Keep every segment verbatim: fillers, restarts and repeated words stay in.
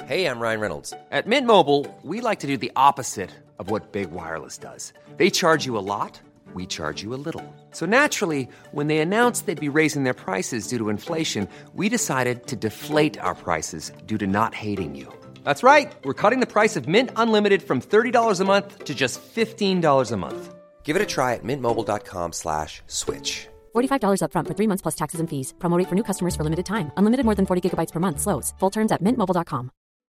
Hey, I'm Ryan Reynolds. At Mint Mobile, we like to do the opposite of what Big Wireless does. They charge you a lot, we charge you a little. So naturally, when they announced they'd be raising their prices due to inflation, we decided to deflate our prices due to not hating you. That's right. We're cutting the price of Mint Unlimited from thirty dollars a month to just fifteen dollars a month. Give it a try at mintmobile.com slash switch. forty-five dollars up front for three months plus taxes and fees. Promo rate for new customers for limited time. Unlimited more than forty gigabytes per month. Slows full terms at mint mobile dot com.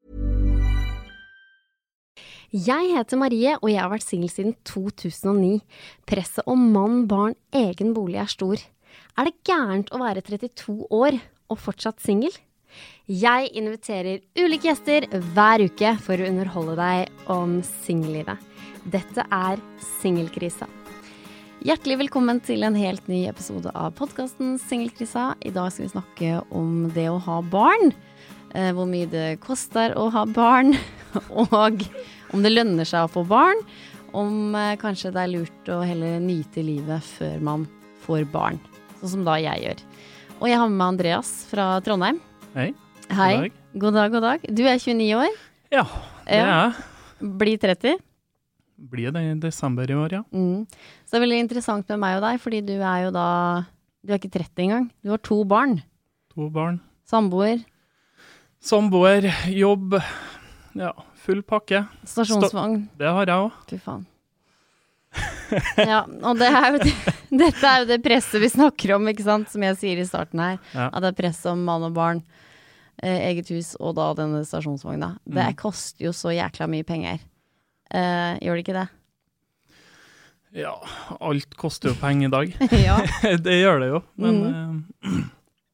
Jeg heter Marie, og jeg har vært single siden to tusen og ni. Presset om mann, barn, egen bolig er stor. Er det gærent å være trettito år og fortsatt single? Jeg inviterer ulike gjester hver uke for å underholde deg om singellivet. Dette er Singelkrisa. Hjertelig velkommen til en helt ny episode av podcasten Singelkrisa. I dag skal vi snakke om det å ha barn, hvor mye det koster å ha barn, og om det lønner seg å få barn, om eh, kanskje det er lurt å heller nyte livet før man får barn, sånn som da jeg gjør. Og jeg har med meg Andreas fra Trondheim. Hei. Hei. God dag. God dag, god dag. Du er tjueni år. Ja, det er jeg. Blir tretti. Blir det i desember i år, ja. Mm. Så det er veldig interessant med meg og deg, fordi du er jo da, du er ikke tretti engang. Du har to barn. To barn. Samboer. Samboer, jobb, ja, full pakke. Stasjonsvogn. Sta- det har jeg også. Fy faen. Ja, og det er jo det, dette er jo det presset vi snakker om, ikke sant? Som jeg sier i starten her. Ja. At det er press om mann og barn, eh, eget hus, og da denne stasjonsvogna. Det Mm. koster jo så jækla mye penger. Eh, gjør det ikke det? Ja, alt koster jo penger i dag. Ja. Det gjør det jo, men eh,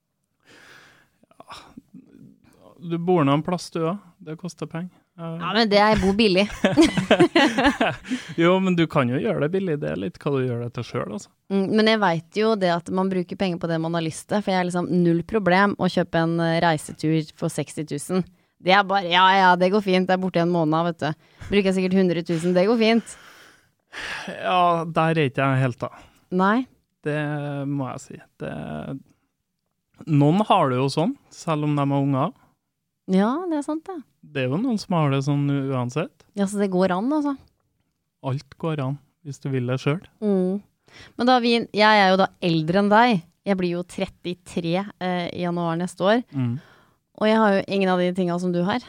ja, du bor nå en plass du også, det koster penger. Ja, men det er bo billig. Jo, men du kan jo gjøre det billig, det er litt hva du gjør det til selv, altså. Mm, men jeg vet jo det at man bruker penger på det man har lyst til, for jeg er liksom null problem å kjøpe en eh, reisetur for seksti tusen. Det er bare, ja, ja, det går fint, det er borte i en måned, vet du. Bruker jeg sikkert hundre tusen, det går fint. Ja, der er ikke jeg helt da. Nei. Det må jeg si. Det... Noen har det jo sånn, selv om de er unger. Ja, det er sant det. Det er jo noen som har det sånn uansett. Ja, så det går an, altså. Alt går an, hvis du vil det selv. Mm. Men da vi, jeg er jo da eldre enn deg. Jeg blir jo trettitre eh, i januar neste år. Mm. Og jeg har jo ingen av de tingene som du har.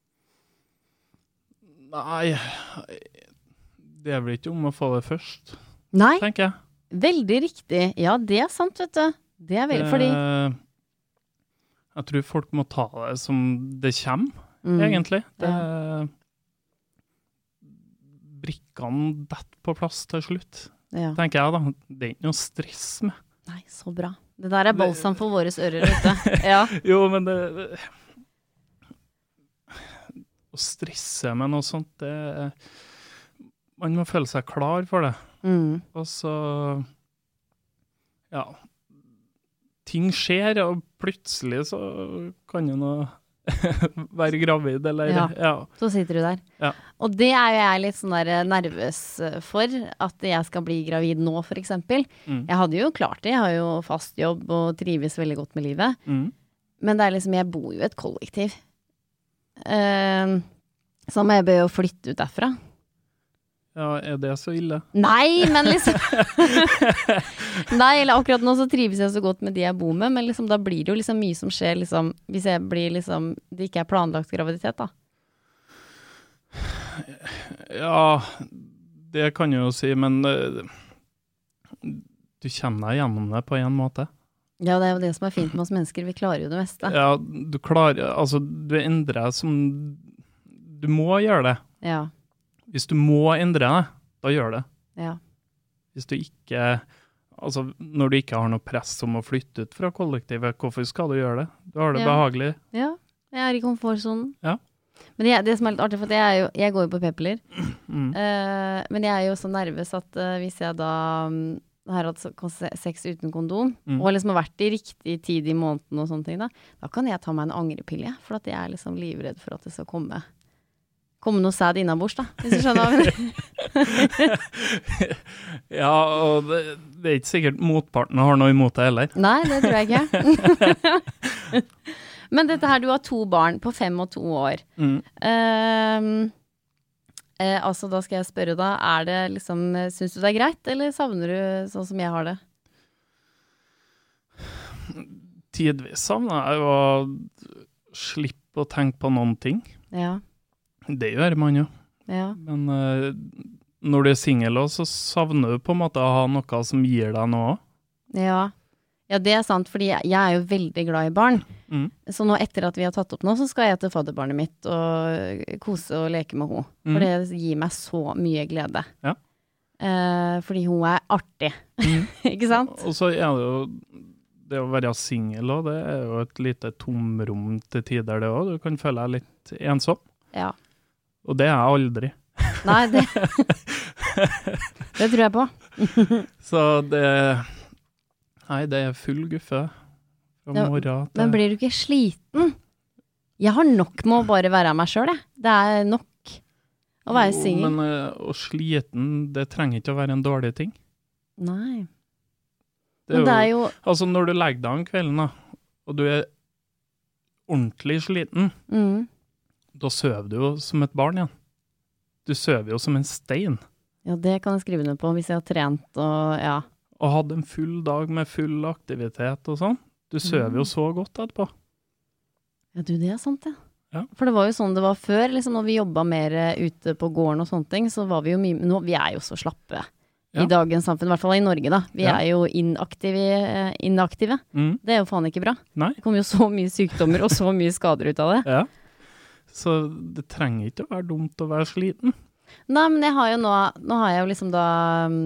Nei, det er vel ikke om å få det først, Nei, tenker jeg. veldig riktig. Ja, det er sant, vet du. Det er veldig, fordi... Eh, Jeg tror folk må ta det som det kommer, Mm. egentlig. Det, brikkene detter på plass til slutt, Ja. tenker jeg da. Det er ikke noe stress med. Nei, så bra. Det der er balsam for våres ører, vet du. Ja. Jo, men det, det å stresse med noe sånt, det, man må føle seg klar for det. Mm. Og så, ja, ting skjer, og plutselig så kan jo noe være gravid, eller, Ja. ja. Så sitter du der. Ja. Og det er jo jeg litt sånn der nervøs for, at jeg skal bli gravid nå, for eksempel. Mm. Jeg hadde jo klart det, jeg har jo fast jobb og trives veldig godt med livet. Mm. Men det er liksom, jeg bor jo i et kollektiv. Uh, så må jeg be å flytte ut derfra. Ja, er det så ille? Nei, men liksom Nei, eller akkurat nå så trives jeg så godt med de jeg bor med, men liksom da blir det jo liksom mye som skjer liksom, hvis jeg blir liksom, det ikke er planlagt graviditet da. Ja, det kan jeg jo si, men uh, du kommer deg gjennom det på en måte. Ja, det er jo det som er fint med oss mennesker, vi klarer jo det meste. Ja, du klarer, altså du endrer deg som, du må gjøre det. Ja, Hvis du må endre deg, da gjør det. ja. Hvis du ikke, altså når du ikke har noe press om å flytte ut fra kollektivet, hvorfor skal du gjøre det? Du har det Ja. behagelig. Ja, jeg er i komfortzonen. Ja. Men det, det som er litt artig, for at jeg, er jo, jeg går jo på p-piller, Mm. Eh, men jeg er jo så nervøs at eh, hvis jeg da mm, har hatt så- kon- sex uten kondom, Mm. og liksom har vært i riktig tid i måneden og sånne ting da, da kan jeg ta meg en angrepille, for at jeg er liksom livredd for at det skal komme komme noe sæd innabords da, hvis du skjønner hva jeg mener. Ja, og det, det er ikke sikkert motparten har noe imot det heller. Nei, det tror jeg ikke. Men dette her, du har to barn på fem og to år. Mm. Um, eh, altså, da skal jeg spørre da, er det liksom, synes du det er greit, eller savner du sånn som jeg har det? Tidvis savner jeg jo å slippe å tenke på noen ting. Ja. Det gjør man jo. Ja. Men uh, når du er single også, så savner du på en måte å ha noe som gir deg noe. Ja. Ja, det er sant, fordi jeg, jeg er jo veldig glad i barn. Mm. Så nå etter at vi har tatt opp nå, så skal jeg til fadderbarnet mitt og kose og leke med henne. Mm. For det gir meg så mye glede. Ja. Eh, fordi hun er artig. Mm. Ikke sant? Og så er det jo, det å være single også, det er jo et lite tomrom til tider det også. Du kan føle deg litt ensom. Ja. Og det er jeg aldri. Nei, det, det tror jeg på. Så det... Nei, det er full guffe fra Ja, morgen til... Men blir du ikke sliten? Jeg har nok med å bare være meg selv, jeg. Det er nok å være single. Jo, men uh, å sliten, det trenger ikke å være en dårlig ting. Nei. Det er Men det er jo... Altså, når du legger deg om kvelden, da, og du er ordentlig sliten, Mm. da søver du jo som et barn igjen. Du søver jo som en stein. Ja, det kan jeg skrive ned på hvis jeg har trent og ja. Og hadde en full dag med full aktivitet og sånn. Du søver jo så godt etterpå. Ja, du, det er sant, ja. Ja. For det var jo sånn det var før, liksom når vi jobbet mer ute på gården og sånne ting, så var vi jo mye, nå, vi er jo så slappe Ja. i dagens samfunn, i hvert fall i Norge da. Vi Ja. er jo inaktive, eh, inaktive. Mm. Det er jo faen ikke bra. Nei. Det kommer jo så mye sykdommer og så mye skader ut av det. Ja. Så det trenger ikke å være dumt å være sliten. Nei, men jeg har jo nå, nå har jeg jo liksom da um,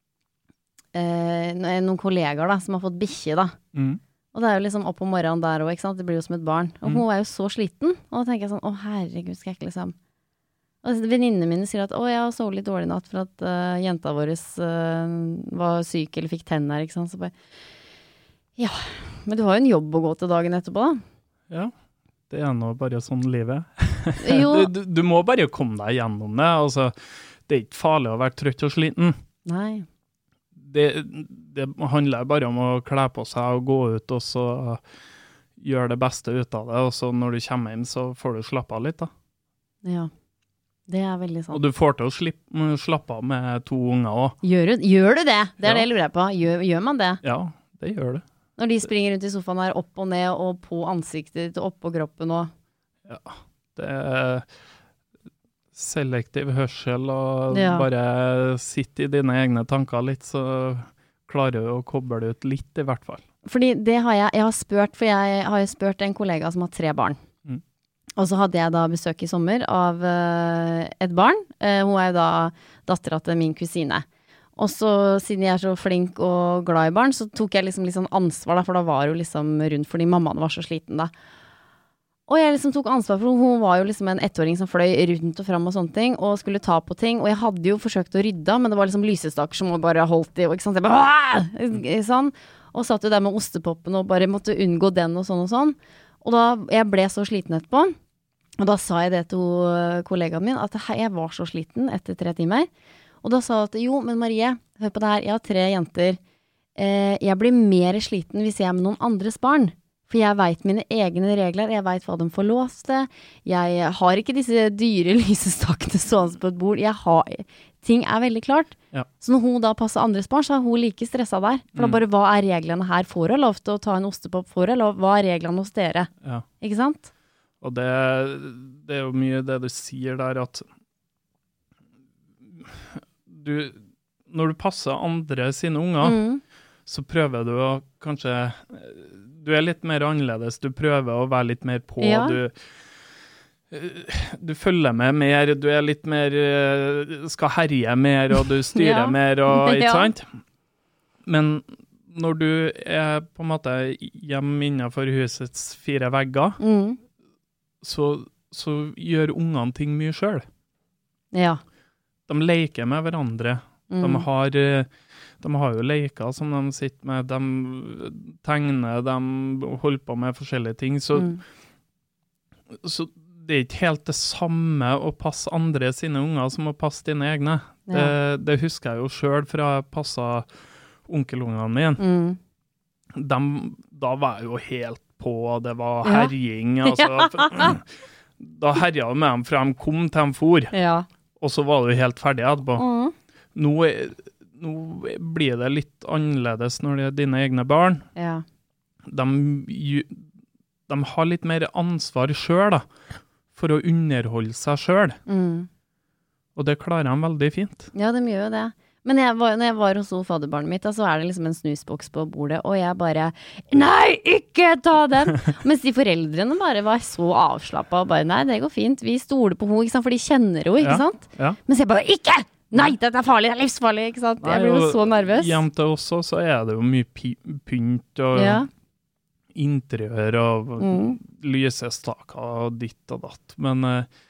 eh, noen kollegaer da, som har fått bikkje da. Mm. Og det er jo liksom opp om morgenen der også, ikke sant? Det blir jo som et barn. Og Mm. hun er jo så sliten. Og da tenker jeg sånn, å herregud, skal jeg ikke liksom... Og venninnene mine sier at, å, jeg har sovet litt dårlig i natt for at uh, jenta vår uh, var syk eller fikk tenner, ikke sant? Så bare, ja, men du har jo en jobb å gå til dagen etterpå da. Ja, det er nå bare sånn livet. Jo. du, du, du må bare komme deg gjennom det. Altså, det er ikke farlig å være trøtt og sliten. Nei. Det, det handler bare om å kle på seg og gå ut og så gjøre det beste ut av det. Og så når du kommer hjem, så får du slappe av litt da. Ja, det er veldig sant. Og du får til å slippe, slappe av med to unger også. Gjør du, gjør du det? Det er Ja. det jeg lurer på. Gjør, gjør man det? Ja, det gjør du. Når de springer rundt i sofaen her, opp og ned, og på ansiktet ditt, og opp på kroppen og... Ja, det er selektiv hørsel, og Ja. bare sitte i dine egne tanker litt, så klarer du å koble det ut litt i hvert fall. Fordi det har jeg, jeg har spurt, for jeg har jo spurt en kollega som har tre barn. Mm. Og så hadde jeg da besøk i sommer av uh, et barn. Uh, hun er jo da dattera til min kusine. Og så, siden jeg er så flink og glad i barn, så tok jeg liksom litt sånn ansvar da, for da var jo liksom rundt, fordi mammaen var så sliten da. Og jeg liksom tok ansvar, for hun var jo liksom en ettåring som fløy rundt og frem og sånne ting, og skulle ta på ting, og jeg hadde jo forsøkt å rydde, men det var liksom lysestaker som bare holdt i, og ikke sant, jeg bare, Åh! Sånn, og satt jo der med ostepoppen og bare måtte unngå den og sånn og sånn. Og da, jeg ble så sliten etterpå, og da sa jeg det til kollegaen min, at jeg var så sliten etter tre timer. Og da sa jeg at, jo, men Marie, hør på det her, jeg har tre jenter. Eh, jeg blir mer sliten hvis jeg er med noen andres barn. For jeg vet mine egne regler, jeg vet hva de får låst det. Jeg har ikke disse dyre lysestakene sånn på et bord. Jeg har, ting er veldig klart. Ja. Så når hun da passer andres barn, så er hun like stresset der. For da Mm. bare, hva er reglene her? Får jeg lov til å ta en ostepop? Får jeg lov? Hva er reglene hos dere? Ja. Ikke sant? Og det, det er jo mye det du sier der, at du, når du passer andre sine unger, Mm. så prøver du å kanskje, du er litt mer annerledes, du prøver å være litt mer på, Ja. du, du følger med mer, du er litt mer, skal herje mer, og du styrer Ja. mer, og, ikke Ja. sant? Men når du er på en måte hjemme innenfor husets fire vegger, Mm. så, så gjør ungene ting mye selv. Ja. De leker med hverandre. Mm. De har, eh, de har jo leker som de sitter med, de tegner, de holder på med forskjellige ting, så, Mm. så det er ikke helt det samme å passe andre sine unger som å passe dine egne. Ja. Det, det husker jeg jo selv fra jeg passet onkelungene mine. Mm. De, da var jeg jo helt på, det var herjing, ja. altså. Da herja jeg med dem fra de kom til de for, ja. og så var du helt ferdig etterpå. Mm. Nå, nå blir det litt annerledes når det er dine egne barn. Ja. De, de har litt mer ansvar selv da, for å underholde seg selv. Mm. Og det klarer de veldig fint. Ja, de gjør jo det. Men jeg var, når jeg var hos fadderbarnet mitt, da, så er det liksom en snusboks på bordet, og jeg bare, nei, ikke ta den! Mens de foreldrene bare var så avslappet, og bare, nei, det går fint, vi stoler på henne, ikke sant? For de kjenner henne, ikke ja, sant? Ja. Mens jeg bare, ikke! Nei, dette er farlig, det er livsfarlig, ikke sant? Jeg blir jo så nervøs. Hjem til oss så er det jo mye pynt og ja. interiør og mm. lysestaker og ditt og datt, men... Uh,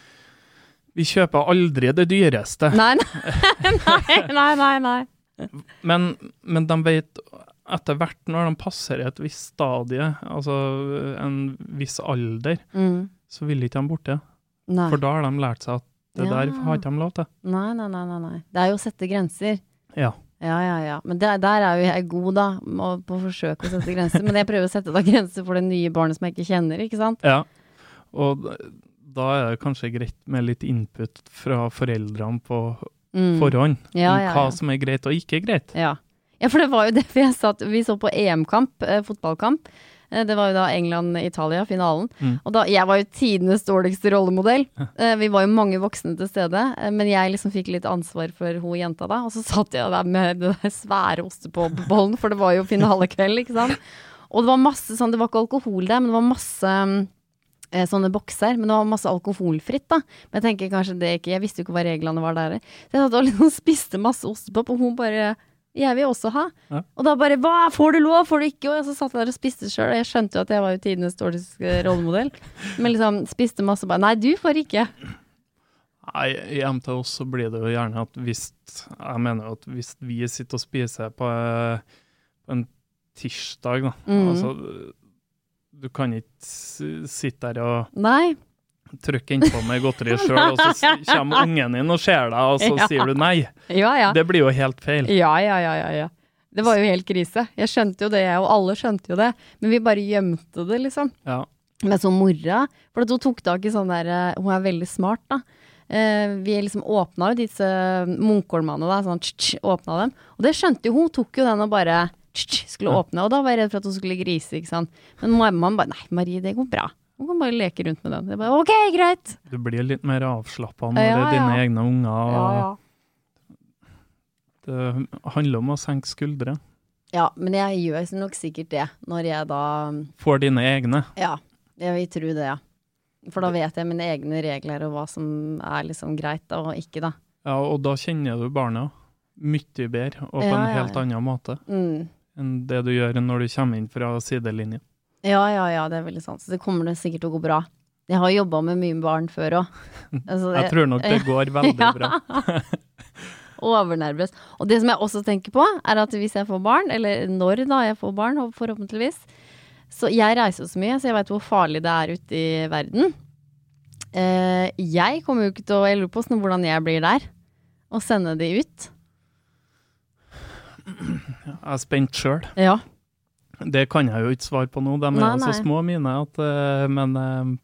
vi kjøper aldri det dyreste. Nei, nei, nei, nei, nei. Men, men de vet etter hvert når de passer et visst stadie, altså en viss alder, mm. så vil ikke de borte. Nei. For da har de lært seg at det ja. der har ikke de lov til. Nei, nei, nei, nei, nei. Det er jo å sette grenser. Ja. Ja, ja, ja. Men der, der er jo jeg god da, på å forsøke å sette grenser. Men jeg prøver å sette da grenser for det nye barnet som jeg ikke kjenner, ikke sant? Ja, og... Da er det kanskje greit med litt input fra foreldrene på mm. forhånd, ja, ja, ja. hva som er greit og ikke greit. Ja. ja, for det var jo det vi satt, vi så på E M-kamp, eh, fotballkamp. Eh, det var jo da England-Italia, finalen. Mm. Og da, jeg var jo tidenes dårligste rollemodell. Eh, vi var jo mange voksne til stede, eh, men jeg liksom fikk litt ansvar for hun jenta da, og så satt jeg der med det der svære ostepåbollen, for det var jo finalekveld, ikke sant? Og det var masse sånn, det var ikke alkohol der, men det var masse... sånne bokser, men det var masse alkoholfritt da. Men jeg tenker kanskje det ikke, jeg visste jo ikke hva reglene var der. Så jeg satt og liksom spiste masse ostepop, og hun bare, jeg vil også ha. Ja. Og da bare, hva, får du lov, får du ikke? Og så satt jeg der og spiste selv, og jeg skjønte jo at jeg var jo tidenes dårligste rollemodell. Men liksom, spiste masse bare, nei, du får ikke. Nei, hjem til oss så blir det jo gjerne at hvis, jeg mener jo at hvis vi sitter og spiser på, på en tirsdag da, mm. altså... Du kan ikke sitte der og nei. trykke innpå med godteri selv, og så kommer ungen inn og ser deg, og så ja. sier du nei. Ja, ja. Det blir jo helt feil. Ja, ja, ja, ja, ja. Det var jo helt krise. Jeg skjønte jo det, og alle skjønte jo det. Men vi bare gjemte det, liksom. Ja. Men så mora, for hun tok tak i sånn der, hun er veldig smart da. Eh, vi liksom åpnet jo disse Munkholmene da, sånn, tsk, tsk, åpnet dem. Og det skjønte jo hun, tok jo den og bare... skulle åpne, og da var jeg redd for at hun skulle grise, ikke sant? Men mammaen bare, nei Marie, det går bra. Hun kan bare leke rundt med den. Jeg bare, ok, greit. Du blir litt mer avslappet når ja, det er dine ja. egne unger. Ja, ja. Det handler om å senke skuldre. Ja, men jeg gjør nok sikkert det, når jeg da... Får dine egne? Ja, jeg vil tro det, ja. For da vet jeg mine egne regler, og hva som er liksom greit, og ikke da. Ja, og da kjenner du barna mye bedre, og på ja, en ja, helt ja. annen måte. Mm. enn det du gjør når du kommer inn fra sidelinjen. Ja, ja, ja, det er veldig sant. Så det kommer det sikkert til å gå bra. Jeg har jobbet med mye barn før også. Altså, det, jeg tror nok det går veldig bra. Overnervøs. Og det som jeg også tenker på, er at hvis jeg får barn, eller når da jeg får barn, forhåpentligvis, så jeg reiser så mye, så jeg vet hvor farlig det er ute i verden. Eh, jeg kommer jo ikke til å, jeg lurer på hvordan jeg blir der, og sende de ut. Jeg er spent selv. Ja. Det kan jeg jo ikke svare på nå. De er nei, jo så nei. små mine, at, uh, men uh,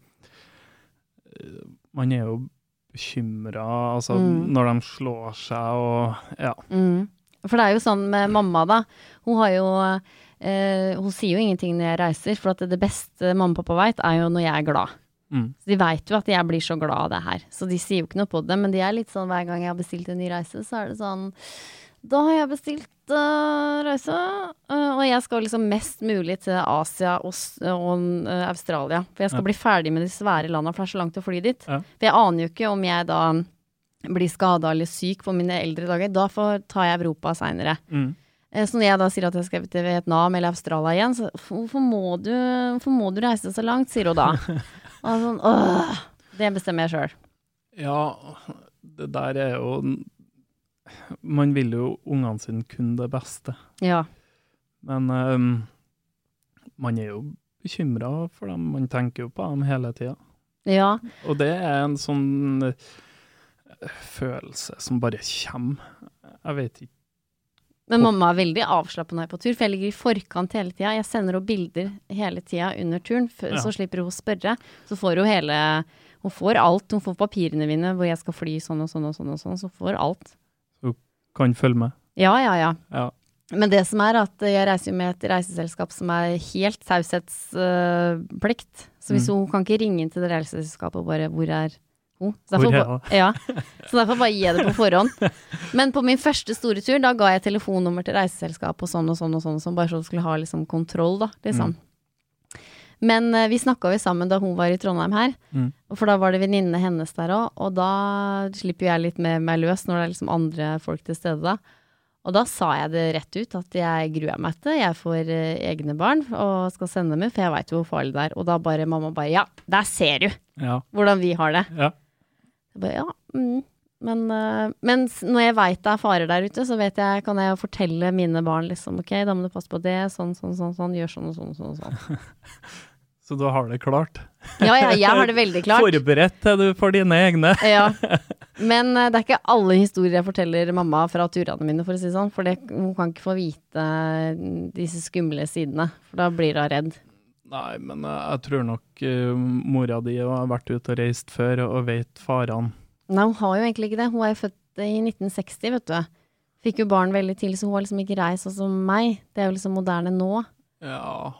man er jo bekymret, altså, mm. når de slår seg, og ja. Mm. For det er jo sånn med mamma da, hun har jo, uh, hun sier jo ingenting når jeg reiser, for at det beste mamma og pappa vet er jo når jeg er glad. Mm. Så de vet jo at jeg blir så glad av det her, så de sier jo ikke noe på det, men de er litt sånn, hver gang jeg har bestilt en ny reise, så er det sånn, da har jeg bestilt uh, reise, uh, og jeg skal liksom mest mulig til Asia og, og uh, Australia, for jeg skal ja. bli ferdig med de svære landene, for det er så langt å fly dit. Ja. For jeg aner jo ikke om jeg da blir skadet eller syk på mine eldre dager, da får, tar jeg Europa senere. Mm. Uh, så når jeg da sier at jeg skal til Vietnam eller Australia igjen, så hvorfor må du, hvorfor må du reise så langt, sier hun da. Og sånn, åh, det bestemmer jeg selv. Ja, det der er jo... Man vil jo ungene sine kun det beste. Ja. Men um, man er jo bekymret for dem. Man tenker jo på dem hele tiden. Ja. Og det er en sånn uh, følelse som bare kommer. Jeg vet ikke Men mamma er veldig avslappet når jeg er på tur, for jeg ligger i forkant hele tiden. Jeg sender henne bilder hele tiden under turen, for, Ja. så slipper hun å spørre. Så får hun hele, hun får alt, hun får papirene mine, hvor jeg skal fly sånn og sånn og sånn og sånn, så får alt. Du kan følge med. Ja, ja, ja. Ja. Men det som er at jeg reiser jo med et reiseselskap som er helt taushetsplikt. Så hvis Mm. hun kan ikke ringe inn til det reiseselskapet og bare, hvor er hun? Så Hvor derfor, er ba- ja. Så derfor bare gi jeg det på forhånd. Men på min første store tur, da ga jeg telefonnummer til reiseselskapet og sånn og sånn og sånn, sånn bare så hun skulle ha liksom kontroll da, liksom. Mm. Men eh, vi snakket jo sammen da hun var i Trondheim her, Mm. for da var det venninnene hennes der også, og da slipper jeg litt med meg løs når det er liksom andre folk til stede da. Og da sa jeg det rett ut, at jeg gruer meg til, jeg får eh, egne barn og skal sende dem ut, for jeg vet jo hvor farlig det er. Og da bare, mamma bare, ja, der ser du Ja. hvordan vi har det. Ja. Jeg bare, ja, mm. men, eh, men s- når jeg vet det er farer der ute, så vet jeg, kan jeg jo fortelle mine barn liksom, ok, da må du passe på det, sånn, sånn, sånn, sånn, gjør sånn og sånn og sånn. og sånn. Så du har det klart. Ja, ja, jeg har det veldig klart. Forberedt til du får dine egne. Ja, men eh, det er ikke alle historier jeg forteller mamma fra turene mine, for å si det sånn, for det, hun kan ikke få vite eh, disse skumle sidene, for da blir hun redd. Nei, men jeg, jeg tror nok uh, mora di har vært ute og reist før og vet farene. Nei, hun har jo egentlig ikke det. Hun er jo født i nitten seksti, vet du. Fikk jo barn veldig til, så hun har liksom ikke reist sånn som meg. Det er jo liksom moderne nå. Ja.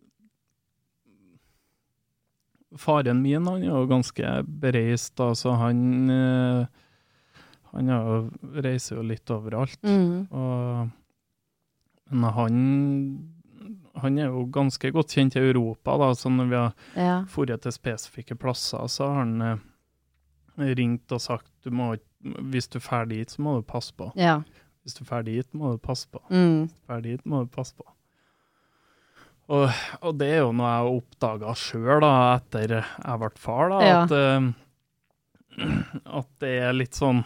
Faren min, han er jo ganske bereist, altså han, uh, han er jo, reiser jo litt overalt. Mm. Og, men han, han er jo ganske godt kjent i Europa, da, så når vi har Ja. forret til spesifikke plasser, så har han uh, ringt og sagt, du må, hvis du er ferdig dit, så må du passe på. Ja. Hvis du er ferdig dit, må du passe på. Mm. Hvis du er ferdig dit, må du passe på. Og, og det er jo noe jeg oppdaget selv da, etter jeg ble far, da, Ja. at, uh, at det er litt sånn,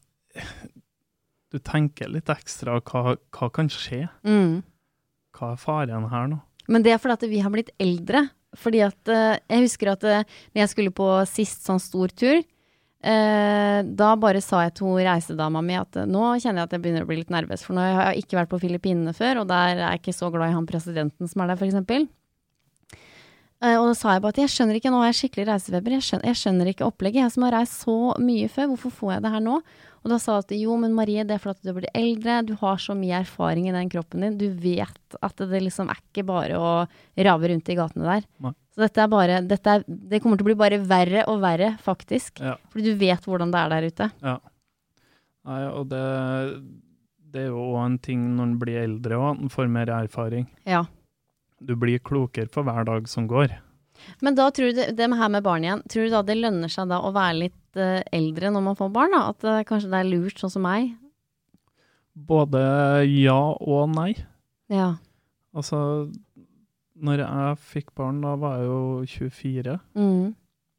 du tenker litt ekstra, hva, hva kan skje? Mm. Hva er faren her nå? Men det er fordi at vi har blitt eldre. Fordi at, eh, jeg husker at eh, når jeg skulle på sist sånn stor tur, eh, da bare sa jeg til hun reisedama mi at eh, nå kjenner jeg at jeg begynner å bli litt nervøs, for nå har jeg ikke vært på Filippinene før, og der er jeg ikke så glad i han presidenten som er der, for eksempel. Eh, og da sa jeg bare at jeg skjønner ikke, nå er jeg skikkelig reisefeber, jeg skjønner, jeg skjønner ikke opplegget, jeg som har reist så mye før, hvorfor får jeg det her nå? Og da sa jeg at jo, men Marie, det er fordi at du blir eldre, du har så mye erfaring i den kroppen din, du vet at det liksom er ikke bare å rave rundt i gatene der. Nei. Så dette er bare, dette er, det kommer til å bli bare verre og verre, faktisk. Ja. Fordi du vet hvordan det er der ute. Ja. Nei, og det, det er jo også en ting når man blir eldre også, at man får mer erfaring. Ja. Du blir klokere for hver dag som går. Men da tror du, det, det her med barn igjen, tror du da det lønner seg da å være litt uh, eldre når man får barn da? At uh, kanskje det er lurt sånn som meg? Både ja og nei. Ja. Altså, når jeg fikk barn, da var jeg jo tjuefire. Mm.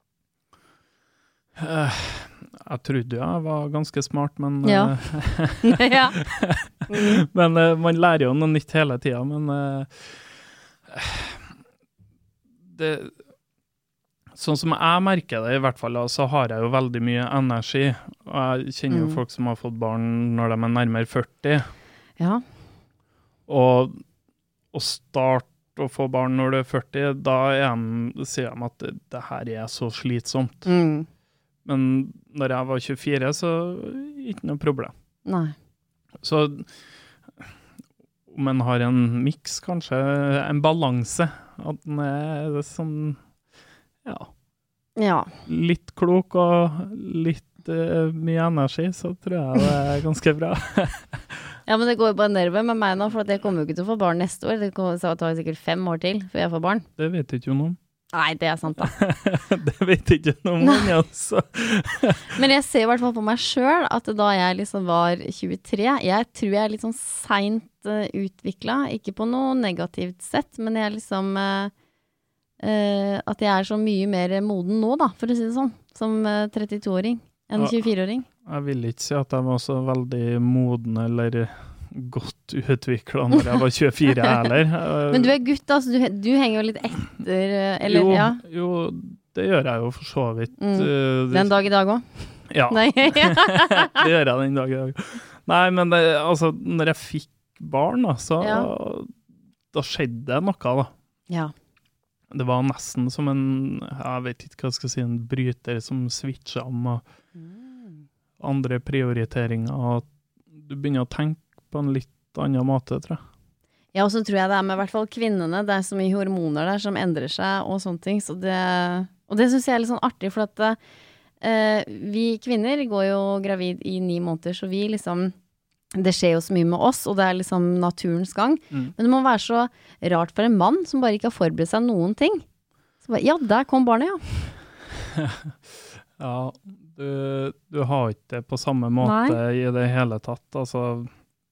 Eh, jeg trodde jeg var ganske smart, men, Ja. eh, Ja. Mm. men eh, man lærer jo noe nytt hele tiden, men eh, det, sånn som jeg merker det i hvert fall, da, så har jeg jo veldig mye energi, og jeg kjenner jo Mm. folk som har fått barn når de er nærmere førti, Ja. og å starte å få barn når du er førti, da er de, sier de at det, det her er så slitsomt. Mm. Men når jeg var tjuefire, så ikke noe problem. Nei. Så om en har en miks, kanskje en balanse, at den er sånn, ja, Ja. litt klok og litt uh, mye energi, så tror jeg det er ganske bra. Ja, men det går jo bare nerve med meg nå, for at jeg kommer jo ikke til å få barn neste år. Det kommer, så tar det sikkert fem år til før jeg får barn. Det vet jeg ikke noe om. Nei, det er sant da. Det vet jeg ikke noe om, men altså. Men jeg ser i hvert fall på meg selv at da jeg liksom var tjuetre, jeg tror jeg er litt sånn sent uh, utviklet, ikke på noe negativt sett, men jeg er liksom, uh, uh, at jeg er så mye mer moden nå da, for å si det sånn, som uh, trettito-åring enn Ja. tjuefire-åring. Jeg vil ikke si at jeg var så veldig moden eller godt utviklet når jeg var tjuefire heller. Men du er gutt da, så du, du henger jo litt etter, uh, eller jo, ja, jo, det gjør jeg jo for så vidt. Mm. uh, det- den dag i dag også. Ja, Nei, det gjør jeg den dag i dag. Nei, men det, altså, når jeg fikk barn, da, så Ja. da skjedde det noe, da. Ja. Det var nesten som en, jeg vet ikke hva jeg skal si, en bryter som switcha om og andre prioriteringer, og du begynner å tenke på en litt annen måte, tror jeg. Ja, og så tror jeg det er med i hvert fall kvinnene, det er så mye hormoner der som endrer seg og sånne ting, så det, og det synes jeg er litt sånn artig, for at eh, vi kvinner går jo gravid i ni måneder, så vi liksom, det skjer jo så mye med oss, og det er liksom naturens gang, mm. men det må være så rart for en mann som bare ikke har forberedt seg noen ting. Så bare, ja, der kom barnet, ja. Ja, du, du har ikke det på samme måte Nei. I det hele tatt, altså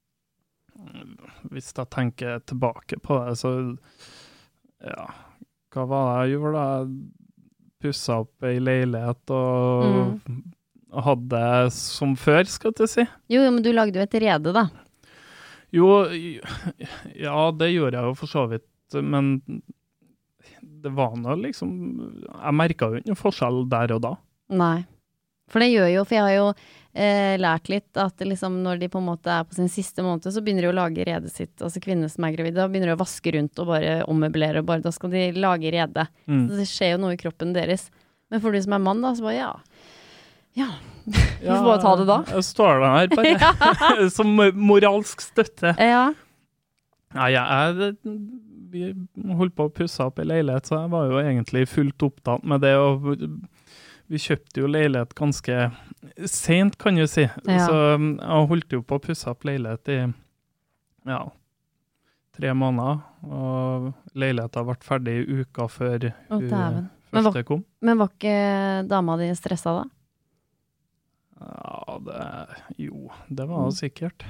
hvis jeg tenker tilbake på det, så ja, hva var det jeg gjorde da? Jeg pusset opp i leilighet og mm. hadde det som før, skal jeg si. Jo, men du lagde jo et rede da. Jo, ja, det gjorde jeg jo for så vidt, men det var noe liksom, jeg merket jo ikke noe forskjell der og da. Nei, for det gjør jo, for jeg har jo eh, lært litt at liksom når de på en måte er på sin siste måned, så begynner de å lage redet sitt, altså kvinner som er gravide, da begynner de å vaske rundt og bare ommøblere, og bare, da skal de lage rede. Mm. Så det skjer jo noe i kroppen deres. Men for de som er mann da, så bare ja, ja, vi får bare ta det da. Jeg står der her bare, som moralsk støtte. Ja. Nei, jeg, vi holdt på å pusse opp i leilighet, så jeg var jo egentlig fullt opptatt med det, og vi kjøpte jo leilighet ganske sent, kan jeg si. Ja. Så jeg holdt jo på å pusse opp leilighet i ja, tre måneder, og leiligheten har vært ferdig i uka før hun første var, kom. Men var ikke dama di stresset da? Ja, det, jo, det var mm. sikkert.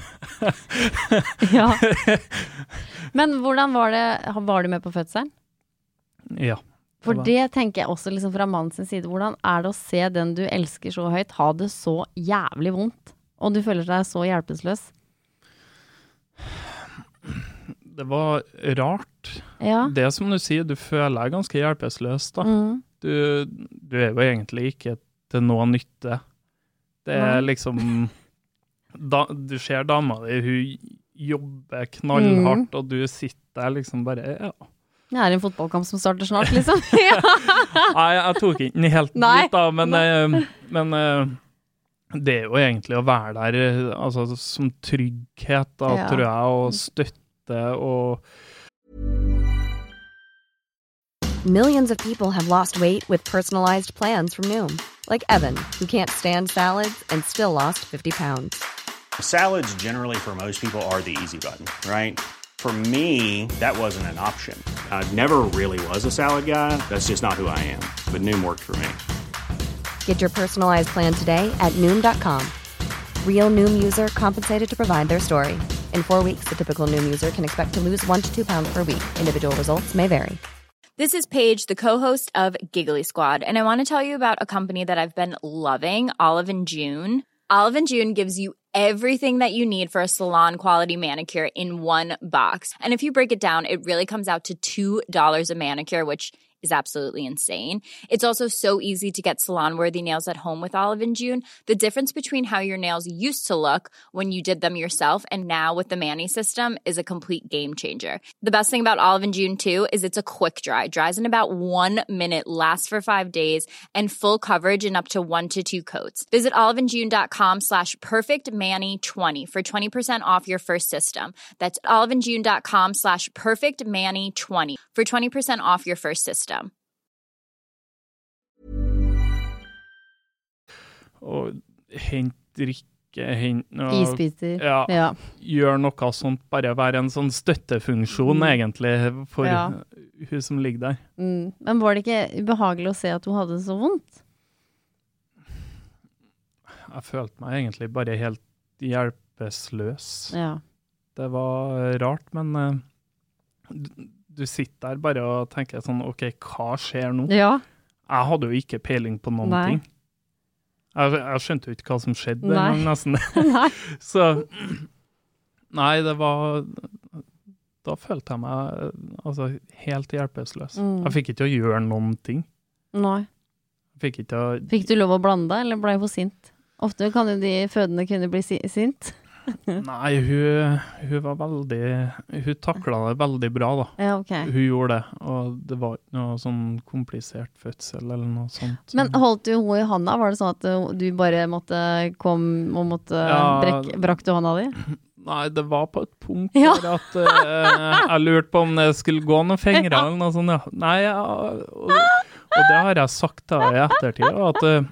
Ja. Men hvordan var det, var du med på fødselen? Ja. For det tenker jeg også liksom fra mannens side, hvordan er det å se den du elsker så høyt, ha det så jævlig vondt, og du føler deg så hjelpeløs? Det var rart. Ja. Det som du sier, du føler deg ganske hjelpeløs da. Mm. Du, du er jo egentlig ikke til noe nytte. Det er Nei. Liksom, da, du ser dama di, hun jobber knallhardt, mm. og du sitter liksom bare, ja. Det er en fotballkamp som starter snart, liksom. Ja. Nei, jeg tok ikke den helt Nei. Litt da, men, uh, men uh, det er jo egentlig å være der altså, som trygghet, da, ja. Tror jeg, og støtte og... Millions of people have lost weight with personalized plans from Noom. Like Evan, who can't stand salads and still lost fifty pounds. Salads generally for most people are the easy button, right? For me, that wasn't an option. I never really was a salad guy. That's just not who I am. But Noom worked for me. Get your personalized plan today at Noom dot com. Real Noom user compensated to provide their story. In four weeks, the typical Noom user can expect to lose one to two pounds per week. Individual results may vary. This is Paige, the co-host of Giggly Squad, and I want to tell you about a company that I've been loving, Olive and June. Olive and June gives you everything that you need for a salon-quality manicure in one box. And if you break it down, it really comes out to two dollars a manicure, which is absolutely insane. It's also so easy to get salon-worthy nails at home with Olive and June. The difference between how your nails used to look when you did them yourself and now with the Mani system is a complete game changer. The best thing about Olive and June, too, is it's a quick dry. Dries in about one minute, lasts for five days, and full coverage in up to one to two coats. Visit oliveandjune.com slash perfectmani20 for twenty percent off your first system. That's oliveandjune.com slash perfectmani20 for twenty percent off your first system. Og hent drikke, hent noe... Isbiter. Ja, ja. Gjør noe sånt, bare være en sånn støttefunksjon mm. egentlig for ja. Hun som ligger der. Mm. Men var det ikke ubehagelig å se at hun hadde det så vondt? Jeg følte meg egentlig bare helt hjelpeløs. Ja. Det var rart, men uh, du, du sitter der bare og tenker sånn, ok, hva skjer nå? Ja. Jeg hadde jo ikke peiling på noen Nei. ting. Jeg, jeg skjønte jo ikke hva som skjedde den gang, nesten. Nei. Så, nei, det var, da følte jeg meg altså, helt hjelpeløs. Mm. Jeg fikk ikke å gjøre noen ting. Nei. Jeg fikk ikke å... Fikk du lov å blande, eller ble hun sint? Ofte kan jo de fødende kunne bli si- sint. Nei, hun, hun var veldig, hun taklet det veldig bra da. Ja, ok. Hun gjorde det, og det var ikke noe sånn komplisert fødsel eller noe sånt. Men holdt du henne i hånda? Var det sånn at du bare måtte komme og måtte Ja. brekke, brakk du hånda di? Nei, det var på et punkt Ja. der at uh, jeg lurte på om det skulle gå noen fingre eller noe sånt. Ja. Nei, ja, og, og det har jeg sagt da i ettertid, at uh,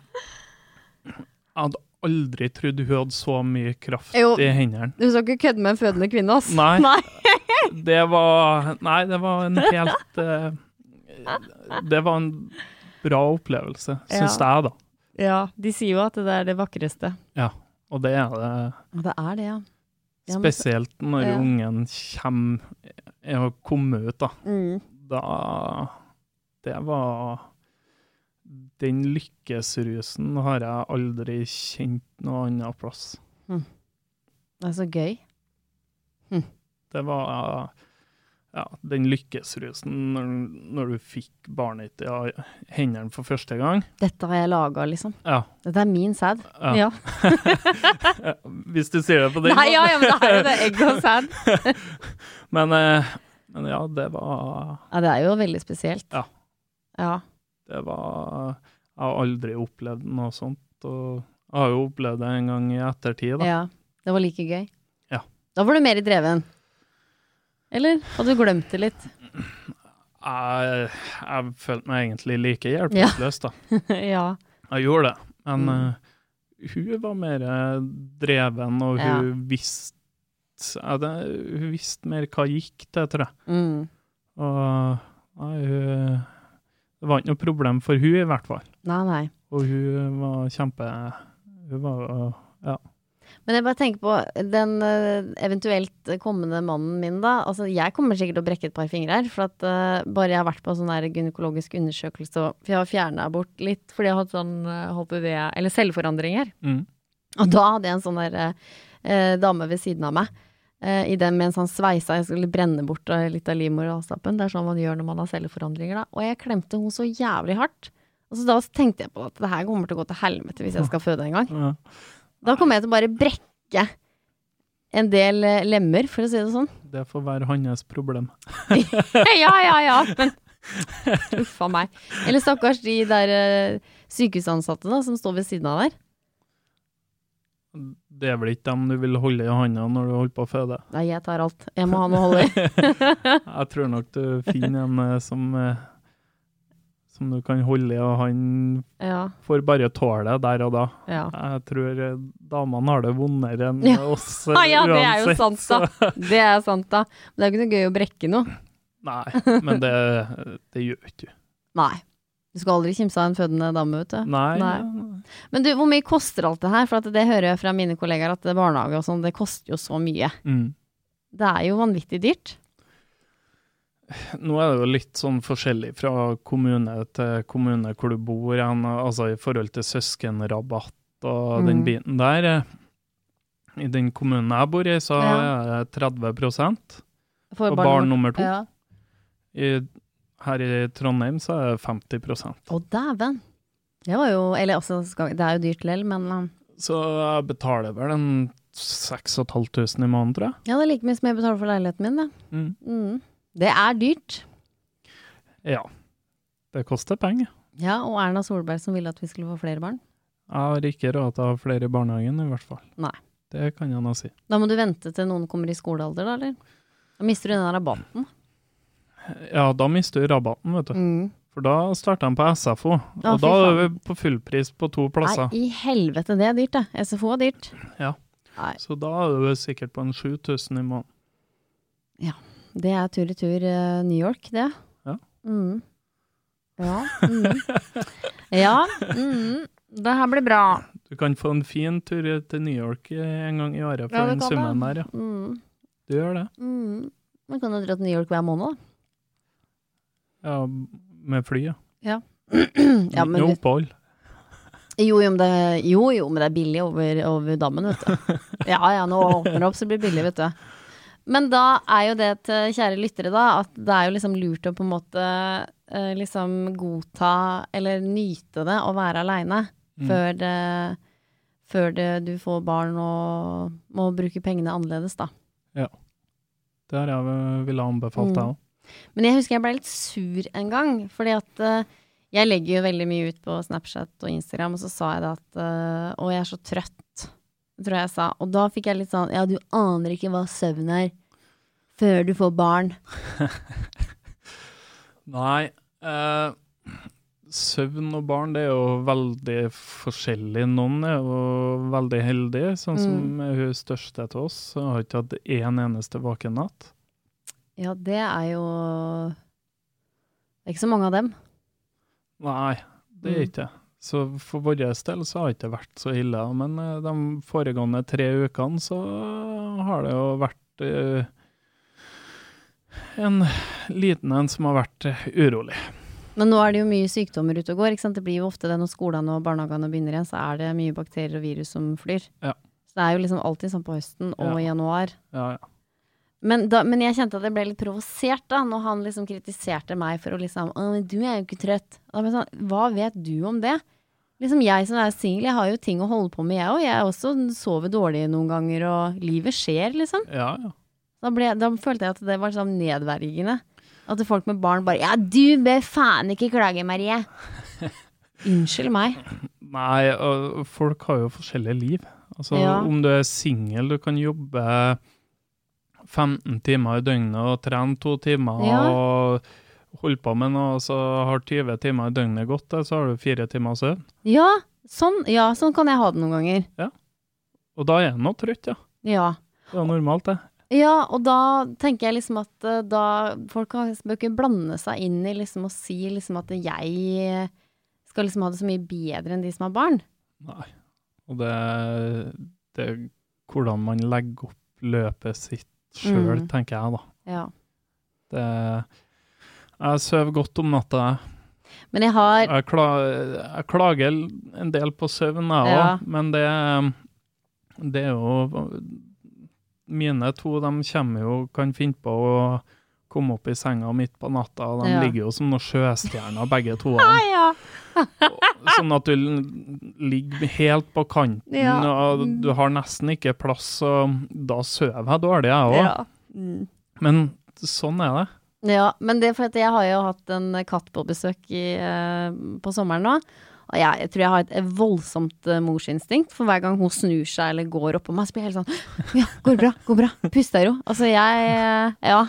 jeg hadde aldri trodd hun hadde så mye kraft Jo. i hendene. Du skal ikke kødde med en fødende kvinne, ass. Nei. Nei. Det var, nei, det var en helt, uh, det var en bra opplevelse, synes Ja. jeg da. Ja, de sier jo at det er det vakreste. Ja, og det er det. Og det er det, ja. Ja, men- Spesielt når Ja. ungen kommer, er å komme ut da. Mm. Da, det var, den lykkesrusen har jeg aldri kjent noe annet plass. Det er så gøy. Det var, ja, den lykkesrusen når, når du fikk barnet ditt i hendene for første gang. Dette har jeg laget, liksom. Ja. Dette er min sæd. Ja. Ja. Hvis du sier det på den Nei, ja, måten. ja, men det er jo det, egg og sæd. Men, eh, men ja, det var, Ja, det er jo veldig spesielt. Ja. Ja. det var, jeg har aldri opplevd noe sånt, og jeg har jo opplevd det en gang i ettertid da. Ja, det var like gøy. Ja. Da var du mer i dreven. Eller? Hadde du glemt det litt? Jeg, jeg følte meg egentlig like hjelpeløs da. Ja. Jeg gjorde det, men Mm. uh, hun var mer eh, dreven, og hun Ja. visste, ja, det, hun visste mer hva gikk til, tror jeg. Mm. Og nei, hun, det var ikke noe problem for hun i hvert fall. Nei, nei. Og hun var kjempe, hun var, ja. Men jeg bare tenker på den eh, eventuelt kommende mannen min da. Altså, jeg kommer sikkert til å brekke et par fingre her, for at eh, bare jeg har vært på sånn her gynekologisk undersøkelse, og- for jeg har fjernet bort litt, fordi jeg har hatt sånn eh, H P V, eller selvforandringer. Mm. Og da hadde jeg en sånn der eh, dame ved siden av meg, eh, i den med en sånn sveisa, jeg skulle brenne bort eh, litt av livmorhalstappen. Det er sånn man gjør når man har celleforandringer da. Og jeg klemte hun så jævlig hardt. Og så da tenkte jeg på at det her kommer til å gå til helvete hvis jeg skal føde en gang. Ja. Da kommer jeg til å bare brekke en del eh, lemmer, for å si det sånn. Det får være hans problem. Ja, ja, ja, men uffa meg. Eller stakkars de der eh, sykehusansatte da, som står ved siden av der. Det er vel ikke dem du vil holde i hånda når du holder på å føde. Nei, jeg tar alt. Jeg må ha noe å holde i. Jeg tror nok du finner en eh, som, eh, som du kan holde i, og han Ja, får bare tåle det der og da. ja. Jeg tror eh, damene har det vondere enn Ja. oss eh, Ah, ja, det er jo uansett, sant da. så- Det er sant da. Men det er jo ikke noe gøy å brekke noe. Nei, men det, det gjør ikke du. Nei. Du skal aldri kimse av en fødende dame, vet du. Nei, Nei. Men du, hvor mye koster alt det her? For at det hører jeg fra mine kollegaer at barnehage og sånn, det koster jo så mye. Mm. Det er jo vanvittig dyrt. Nå er det jo litt sånn forskjellig fra kommune til kommune hvor du bor igjen, altså i forhold til søskenrabatt og den Mm. biten der. I den kommunen jeg bor i, så Ja. er det tretti prosent For på barn nummer to. Ja. I, her i Trondheim så er det femti prosent. Å, dæven. Det var jo, eller også, skal, det er jo dyrt lell, men uh, Så jeg betaler vel en seks og et halvt tusen i måneden, tror jeg. ja, det er like mye som jeg betaler for leiligheten min, det. Mm. Mm. Det er dyrt. Ja, det koster penger. Ja, og Erna Solberg som ville at vi skulle få flere barn. Jeg har ikke råd til å ha flere i barnehagen i hvert fall. Nei. Det kan jeg nå si. Da må du vente til noen kommer i skolealder, da, eller? Da mister du den der rabatten. Ja, da mister du rabatten, vet du. Mm. For da starter de på S F O, Ja, og fy da er faen. vi på fullpris på to plasser. Nei, i helvete, det er dyrt, det. S F O er dyrt. Ja. Nei, Så da er du sikkert på en sju tusen i måneden. det er tur i tur uh, New York, det. Ja. Mm. Ja. Mm. Ja. Mm. Det her blir bra. Du kan få en fin tur til New York en gang i året for Ja, det den kan summen det. der, ja. Mm. Du gjør det. Mm. Man kan jo dra til New York hver måned, da. Ja, med fly, ja. Ja, ja men, Med opphold. jo, jo, men det, jo, jo, men det er billig over, over dammen, vet du. Ja, ja, nå åpner det opp, så det blir billig, vet du. Men da er jo det til kjære lyttere da, at det er jo liksom lurt å på en måte eh, liksom godta, eller nyte det, å være alene, Mm. før det, før det, du får barn og må bruke pengene annerledes da. Ja, det har jeg ville anbefalt deg også. Men jeg husker jeg ble litt sur en gang, fordi at uh, jeg legger jo veldig mye ut på Snapchat og Instagram, og så sa jeg da at, uh, å jeg er så trøtt, tror jeg jeg sa. Og da fikk jeg litt sånn, ja, du aner ikke hva søvn er før du får barn. Nei, uh, søvn og barn, det er jo veldig forskjellig. Noen er jo veldig heldige, sånn som mm. er hun største til oss, og har ikke hatt en eneste vaken natt. Ja, det er jo det er ikke så mange av dem. Nei, det er ikke. Så for vår del så har det ikke vært så ille, men de foregående tre ukene så har det jo vært uh, en liten en som har vært urolig. Men nå er det jo mye sykdommer ute og går, ikke sant? Det blir jo ofte det når skolene og barnehagene begynner igjen, så er det mye bakterier og virus som flyr. Ja. Så det er jo liksom alltid sånn på høsten og ja. januar. Ja, ja. Men, da, men jeg kjente at jeg ble litt provosert da, når han liksom kritiserte meg for å liksom, «Å, men du er jo ikke trøtt». Da ble jeg sånn, hva vet du om det? Liksom jeg som er single, jeg har jo ting å holde på med jeg også. Jeg også sover dårlig noen ganger, og livet skjer liksom. Ja, ja. Da, ble, da følte jeg at det var sånn nedverdigende. At folk med barn bare, ja, du bør faen ikke klage, Marie. Unnskyld meg. Nei, folk har jo forskjellige liv. Altså, ja. Om du er single, du kan jobbe femten timer i døgnet og trene to timer ja. Og holde på med noe, og så har tyve timer i døgnet gått, så har du fire timer søvn. Ja, sånn, ja, sånn kan jeg ha det noen ganger. Ja, og da er jeg noe trøtt, ja. Ja. Det er normalt, det. Ja, og da tenker jeg liksom at da folk bør ikke blande seg inn i liksom å si liksom at jeg skal liksom ha det så mye bedre enn de som har barn. Nei, og det, det er hvordan man legger opp løpet sitt selv, mm. tenker jeg da. Ja. Det, jeg søver godt om natta. Men jeg har... Jeg, kla, jeg klager en del på søvn, jeg ja. også, men det, det er jo... Mine to, de kommer jo, kan finne på å komme opp i senga midt på natta, og de ja. ligger jo som noen sjøstjerner, begge to. Ja, ja. Sånn at du ligger helt på kanten, ja. og du har nesten ikke plass, og da søver jeg dårlig, jeg også. Ja. Mm. Men sånn er det. Ja, men det er for at jeg har jo hatt en katt på besøk i, uh, på sommeren nå, og jeg, jeg tror jeg har et voldsomt uh, morsinstinkt, for hver gang hun snur seg eller går opp på meg, så blir jeg helt sånn, ja, går bra, går bra, puster jo. Altså jeg, uh, ja.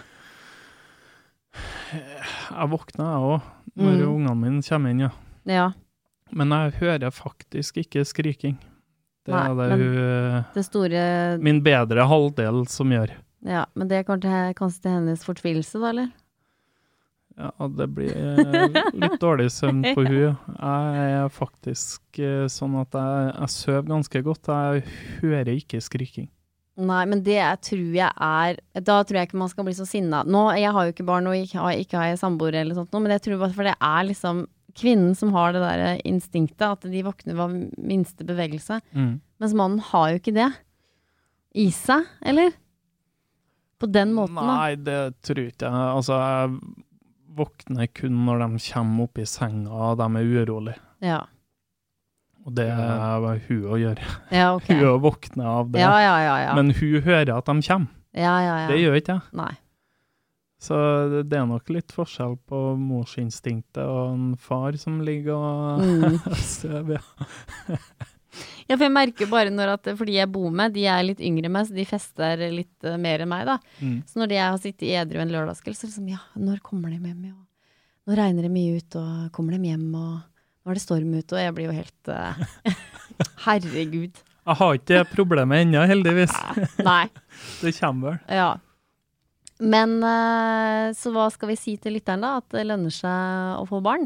Jeg våkner jeg også, når mm. ungene mine kommer inn, ja. Ja. Men jeg hører faktisk ikke skriking. Det Nei, er det, hun, det store... min bedre halvdel som gjør. Ja, men det er kanskje, kanskje til hennes fortvilelse da, eller? Ja, det blir litt dårlig søvn på hun. Jeg er faktisk sånn at jeg, jeg søver ganske godt. Jeg hører ikke skriking. Nei, men det tror jeg er... Da tror jeg ikke man skal bli så sinna. Nå, jeg har jo ikke barn, og ikke har, ikke har jeg samboer eller sånt noe, men jeg tror bare for det er liksom kvinnen som har det der instinktet, at de våkner ved minste bevegelse. Mm. Mens mannen har jo ikke det i seg, eller? På den måten, da. Nei, det tror ikke jeg. Altså, jeg våkner kun når de kommer opp i senga, og de er urolige. Ja. Og det er hva hun å gjøre. Ja, ok. Hun våkner av det. Ja, ja, ja, ja. Men hun hører at de kommer. Ja, ja, ja. Det gjør ikke jeg. Nei. Så det er nok litt forskjell på morsinstinktet og en far som ligger og mm. støv, ja. Ja, for jeg merker bare når at, fordi jeg bor med, de er litt yngre med, så de fester litt uh, mer enn meg da. Mm. Så når jeg har sittet i edru en lørdagskveld, så er det liksom, ja, når kommer de hjem? Ja. Nå regner det mye ut, og kommer de hjem, og nå er det storm ut, og jeg blir jo helt, uh, herregud. Jeg har ikke det problemet ennå, heldigvis. Nei. Det kommer vel. Ja. Men, uh, så hva skal vi si til lytteren da? At det lønner seg å få barn?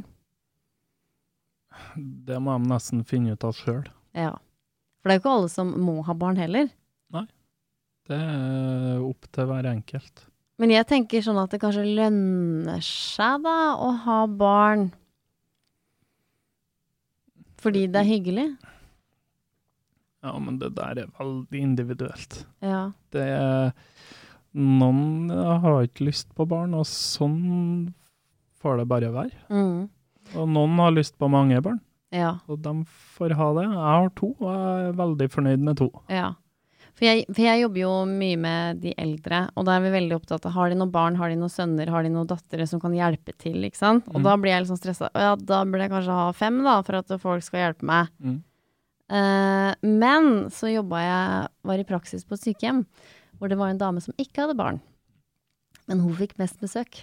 Det må de nesten finne ut av selv. Ja. For det er jo ikke alle som må ha barn heller. Nei. Det er opp til hver enkelt. Men jeg tenker sånn at det kanskje lønner seg da å ha barn. Fordi det er hyggelig. Ja, men det der er veldig individuelt. Ja. Det er... Noen har ikke lyst på barn, og sånn får det bare være. Mm. Og noen har lyst på mange barn. Ja. Og de får ha det. Jeg har to, og jeg er veldig fornøyd med to. Ja. For jeg, for jeg jobber jo mye med de eldre, og da er vi veldig opptatt av, har de noen barn, har de noen sønner, har de noen dattere som kan hjelpe til, ikke sant? Og Mm. da blir jeg litt sånn stresset. Og ja, da burde jeg kanskje ha fem da, for at folk skal hjelpe meg. Mm. Eh, men så jobbet jeg, var i praksis på et sykehjem, hvor det var en dame som ikke hadde barn. Men hun fikk mest besøk.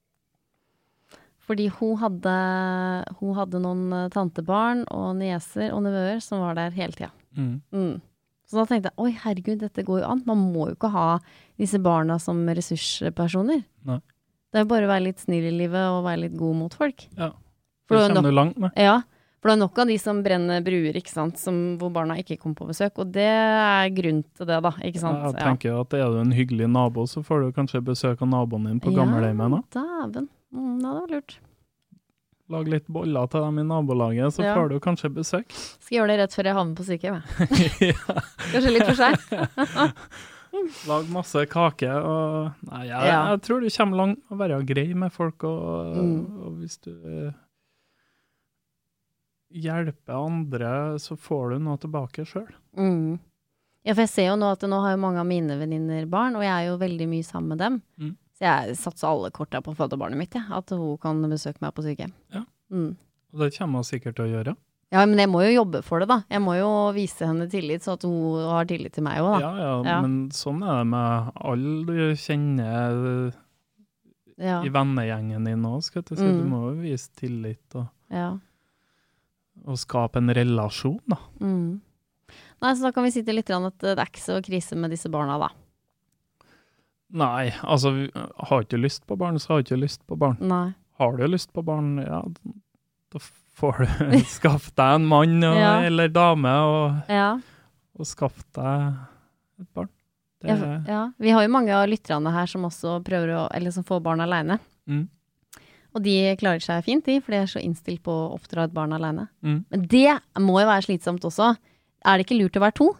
Fordi hun hadde, hun hadde noen eh, tantebarn og nieser og nevøer som var der hele tiden. Mm. Mm. Så da tenkte jeg, oi herregud, dette går jo an. Man må jo ikke ha disse barna som ressurspersoner. Nei. Det er jo bare å være litt snill i livet og være litt god mot folk. Ja, For det det er kommer nok- du langt med. Ja, for det er nok av de som brenner bruer, ikke sant, som, hvor barna ikke kom på besøk, og det er grunn til det da, ikke sant? Jeg tenker at er du en hyggelig nabo, så får du kanskje besøk av naboen din på gammelheimen. Ja, dæven. Mm, ja, det var lurt. Lag litt boller til dem i nabolaget, så Ja. får du kanskje besøk. Skal gjøre det rett før jeg havner på sykehjem, jeg. Ja. Kanskje litt for seg. Lag masse kake, og nei, jeg, Ja. jeg tror du kommer langt med å være grei med folk, og, Mm. og hvis du eh, hjelper andre, så får du noe tilbake selv. Mm. Ja, for jeg ser jo nå at nå har jo mange av mine venninner barn, og jeg er jo veldig mye sammen med dem. Mm. Så jeg satser alle korta på fødebarnet mitt, ja, at hun kan besøke meg på sykehjem. Ja. Mm. Og det kommer hun sikkert til å gjøre. Ja, men jeg må jo jobbe for det da. Jeg må jo vise henne tillit, så at hun har tillit til meg også da. Ja, ja, Ja. men sånn er det med alle du kjenner Ja, i vennegjengen din nå, skal jeg si. Mm. Du må jo vise tillit og, ja. og skape en relasjon, da. Mm. Nei, så da kan vi si til litt grann at det er ikke så krise med disse barna da. Nei, altså, vi- har ikke lyst på barn, så har ikke lyst på barn. Nei. Har du lyst på barn, ja, da får du skaffe deg en mann og, Ja. eller dame og, Ja. og skaffe deg et barn. Det, Ja, ja. Vi har jo mange av lytterne her som også prøver å, eller som får barn alene. Mm. Og de klarer seg fint i, for de er så innstilt på å oppdra et barn alene. Mm. Men det må jo være slitsomt også. Er det ikke lurt å være to?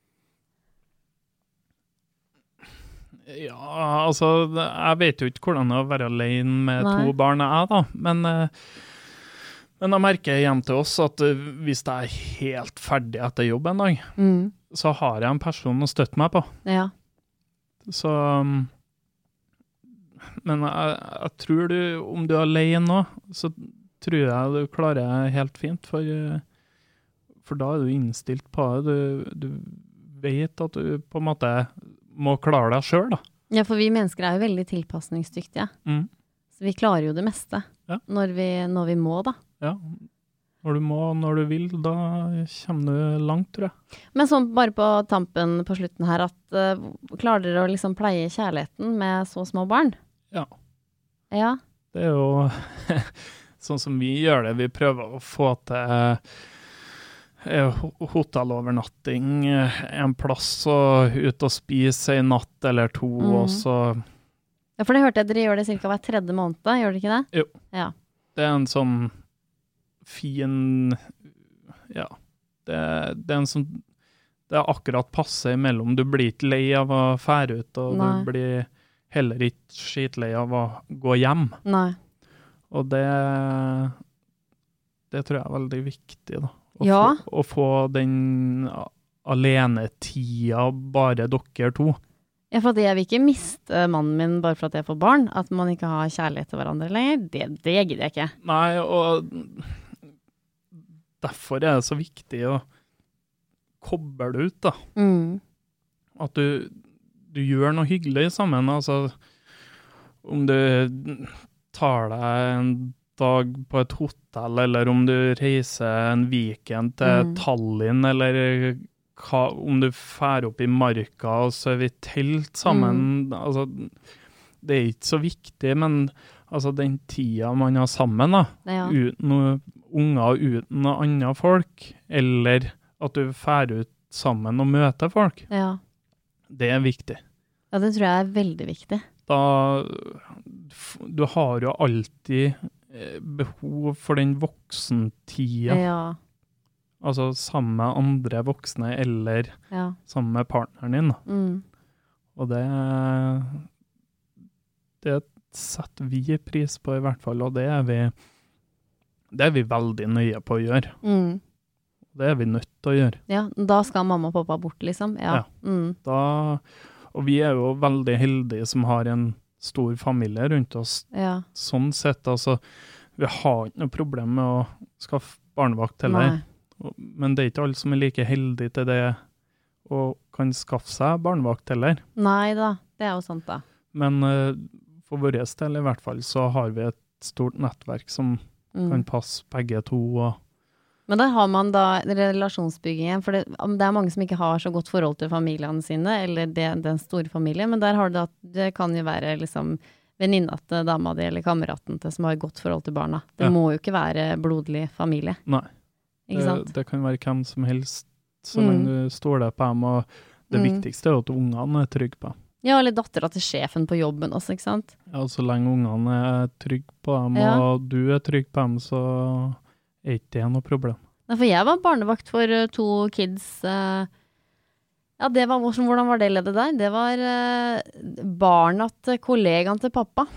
Ja, altså, det- jeg vet jo ikke hvordan det er å være alene med Nei. to barn jeg, da, men, eh, men jeg merker hjem til oss at eh, hvis jeg er helt ferdig etter jobb en dag, Mm. så har jeg en person å støtte meg på. Ja. Så, um, men jeg, jeg tror du, om du er alene nå, så tror jeg du klarer det helt fint, for, eh, for da er du innstilt på det. Du, du vet at du på en måte må klare deg selv, da. Ja, for vi mennesker er jo veldig tilpasningsdyktige. Mm. Så vi klarer jo det meste Ja. når, vi, når vi må, da. Ja. Når du må, når du vil, da kommer du langt, tror jeg. Men sånn bare på tampen på slutten her, at uh, klarer dere å liksom pleie kjærligheten med så små barn? Ja. Ja. Det er jo sånn som vi gjør det. Vi prøver å få til eh, ho- hotellovernatting eh, en plass, og ut og spise en natt eller to, Mm. og så Ja, for det hørte jeg dere gjør det cirka hver tredje måned, gjør dere ikke det? Jo. Ja. det er en sånn fin, ja, det, det er en sånn, det er akkurat passe imellom. Du blir ikke lei av å fære ut, og Nei. du blir heller ikke skitlei av å gå hjem. Nei. Og det, det tror jeg er veldig viktig, da. Å, Ja. få, å få den alenetida, bare dere to. Ja, for at jeg vil ikke miste mannen min bare for at jeg får barn. At man ikke har kjærlighet til hverandre lenger, det, det gidder jeg ikke. Nei, og derfor er det så viktig å koble det ut, da. Mm. At du, du gjør noe hyggelig sammen. Altså, om du tar deg en dag på et hotell, eller om du reiser en weekend til Mm. Tallinn, eller hva, om du fær opp i marka og sover i telt sammen. Altså, det er ikke så viktig, men altså, den tida man har sammen, da, Ja. uten noe unger, uten noe andre folk, eller at du fær ut sammen og møter folk, Ja. det er viktig. Ja, det tror jeg er veldig viktig. Da, f- du har jo alltid eh, behov for den voksentida, Ja. altså sammen med andre voksne, eller Ja. sammen med partneren din, da. Mm. Og det, det setter vi pris på i hvert fall, og det er vi, Det er vi veldig nøye på å gjøre. Mm. Det er vi nødt til å gjøre. Ja, da skal mamma og pappa bort, liksom. Ja. Ja. Mm. Da, og vi er jo veldig heldige som har en stor familie rundt oss. Ja. Sånn sett, altså, vi har ikke noe problem med å skaffe barnevakt heller. Nei. Men det er ikke alle som er like heldige til det, og kan skaffe seg barnevakt heller. Nei da, det er jo sant da. Men uh, for vår del i hvert fall, så har vi et stort nettverk som Mm. kan passe begge to. Og Men der har man da relasjonsbyggingen, for det, det er mange som ikke har så godt forhold til familiene sine, eller det, den store familien, men der har du at det kan jo være liksom venninna til dama di eller kameraten til som har godt forhold til barna. Det Ja. må jo ikke være blodlig familie. nei, Ikke det, sant? det kan være hvem som helst, så Mm. lenge du stoler på dem, og det Mm. viktigste er at ungene er trygge på dem. Ja, eller dattera til sjefen på jobben også, ikke sant? Ja, så lenge ungene er trygge på dem, Ja. og du er trygg på dem, så er ikke det noe problem. Nei, for jeg var barnevakt for uh, to kids. Uh, ja, det var, hvordan, hvordan var det leddet der? Det var uh, barna til kollegaen til pappa.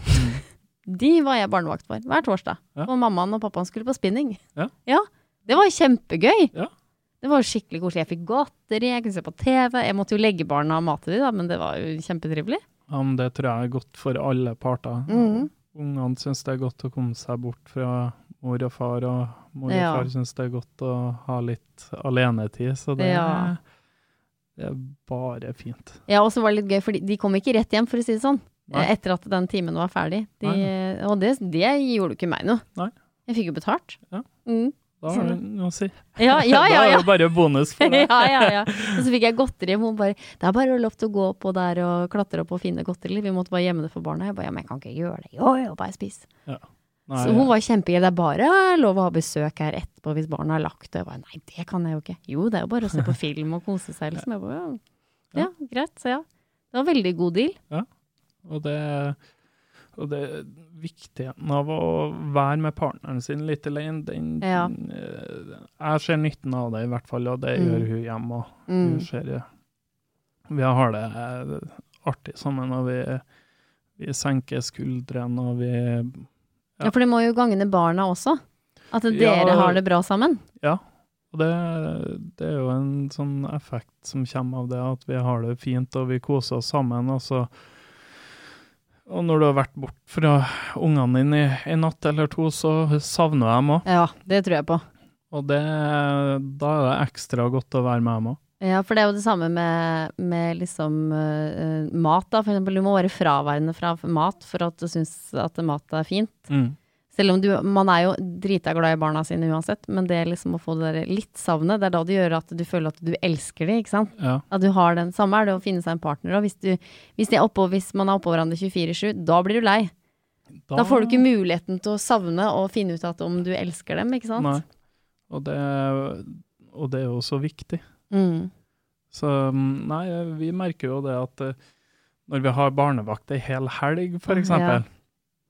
De var jeg barnevakt for, hver torsdag. Ja. Og mammaen og pappaen skulle på spinning. Ja. Ja, det var kjempegøy. Ja. Det var jo skikkelig koselig. Jeg fikk godteri, jeg kunne se på T V. Jeg måtte jo legge barna og mate de da, men det var jo kjempetrivelig. Ja, men det tror jeg er godt for alle parter. Mhm. Ungene synes det er godt å komme seg bort fra mor og far, og mor Ja. og far synes det er godt å ha litt alenetid, så det, Ja. det er bare fint. Ja, og så var det litt gøy, for de, de kom ikke rett hjem, for å si det sånn. Nei. eh, Etter at den timen var ferdig. De, Nei, og det, det gjorde jo ikke meg noe. Nei. Jeg fikk jo betalt. Ja. Mm. Da har du noe å si. Ja, ja, ja, Da er ja. det bare bonus for deg. ja, ja, ja. Og så fikk jeg godteri, og hun bare, det er bare lov til å gå på der og klatre opp og finne godteri. Vi måtte bare gjemme det for barna. Jeg bare, ja, men jeg kan ikke gjøre det. Jo, jo, bare spis. Nei, Så hun var kjempegøy. Det er bare lov å ha besøk her etterpå hvis barna har lagt det. Jeg bare, nei, det kan jeg jo ikke. Jo, det er jo bare å se på film og kose seg. Liksom. Jeg bare, ja, ja, greit. Så ja, det var veldig god deal. Og det, og det viktigheten av å være med partneren sin litt alene, den, Ja. eh, jeg ser nytten av det i hvert fall, og det Mm. gjør hun hjemme. Og Mm. hun ser det. Vi har det eh, artig sammen, og vi, vi senker skuldrene, og vi Ja. ja, for det må jo gagne barna også. At dere Ja. har det bra sammen. Ja, og det, det er jo en sånn effekt som kommer av det, at vi har det fint, og vi koser oss sammen, og så og når du har vært bort fra ungene dine i en natt eller to, så savner jeg dem også. Ja, det tror jeg på. Og det, da er det ekstra godt å være med dem også. Ja, for det er jo det samme med, med liksom uh, mat da. For eksempel, du må være fraværende fra mat for at du synes at mat er fint. Mm. Selv om du, man er jo drita glad i barna sine uansett, men det er liksom å få det der litt savnet, det er da det gjør at du føler at du elsker dem, ikke sant? Ja. At du har den samme, er det å finne seg en partner, og hvis, du, hvis, de er oppå, hvis man er oppå hverandre tjuefire sju, da blir du lei. Da, da får du ikke muligheten til å savne og finne ut at om du elsker dem, ikke sant? Nei. Og det, og det er jo så viktig. Mm. Så nei, vi merker jo det at uh, når vi har barnevakt en hel helg, for eksempel, Ja.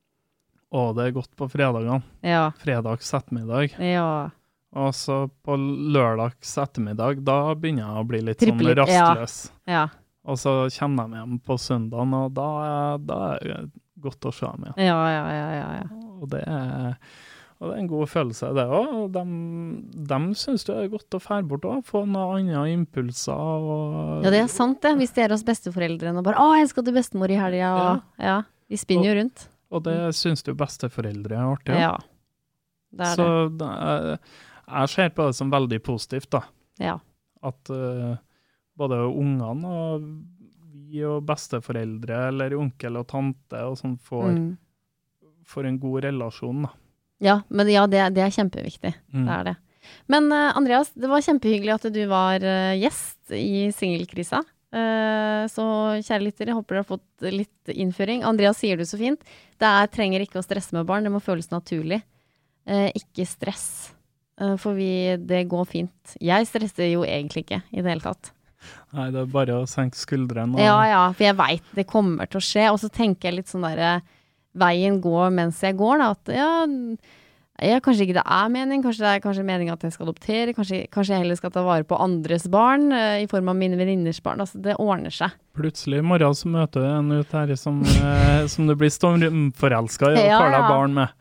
og det er godt på fredagene, Ja, fredags ettermiddag, ja. og så på lørdags ettermiddag, da begynner jeg å bli litt Trippe sånn litt, ja. rastløs. Ja, Og så kommer de hjem på søndagen, og da, da er det godt å se dem igjen. ja, ja, ja, ja, ja. Og det er, og det er en god følelse, det også. Og de, de synes det er godt å fære bort og få noen andre impulser. Og, Ja, det er sant det, hvis de er hos besteforeldrene og bare, å, jeg skal til bestemor i helga, og ja, de spinner jo rundt. og det synes jo besteforeldre er artig. Ja, det er så det. det, jeg ser på det som veldig positivt, da. Ja, At uh, både ungene og vi og besteforeldre, eller onkel og tante, og sånn får, mm. får en god relasjon, da. ja men ja, det, det er kjempeviktig, Mm. det er det. Men uh, Andreas, det var kjempehyggelig at du var uh, gjest i Singelkrisa. Uh, så kjære lyttere, jeg håper dere har fått litt innføring. Andreas sier det så fint. Det er, trenger ikke å stresse med barn, det må føles naturlig. Uh, ikke stress, uh, for vi, det går fint. Jeg stresser jo egentlig ikke i det hele tatt. Nei, det er bare å senke skuldrene. Og, Ja, ja, for jeg vet det kommer til å skje, og så tenker jeg litt sånn der, veien går mens jeg går, da, at ja, ja, kanskje ikke det er mening, kanskje det er kanskje meningen at jeg skal adoptere, kanskje, kanskje jeg heller skal ta vare på andres barn, uh, i form av mine venninners barn, altså det ordner seg. Plutselig i morgen så møter du en ut her som, eh, som du blir stormforelsket i og Ja, får deg ja. barn med.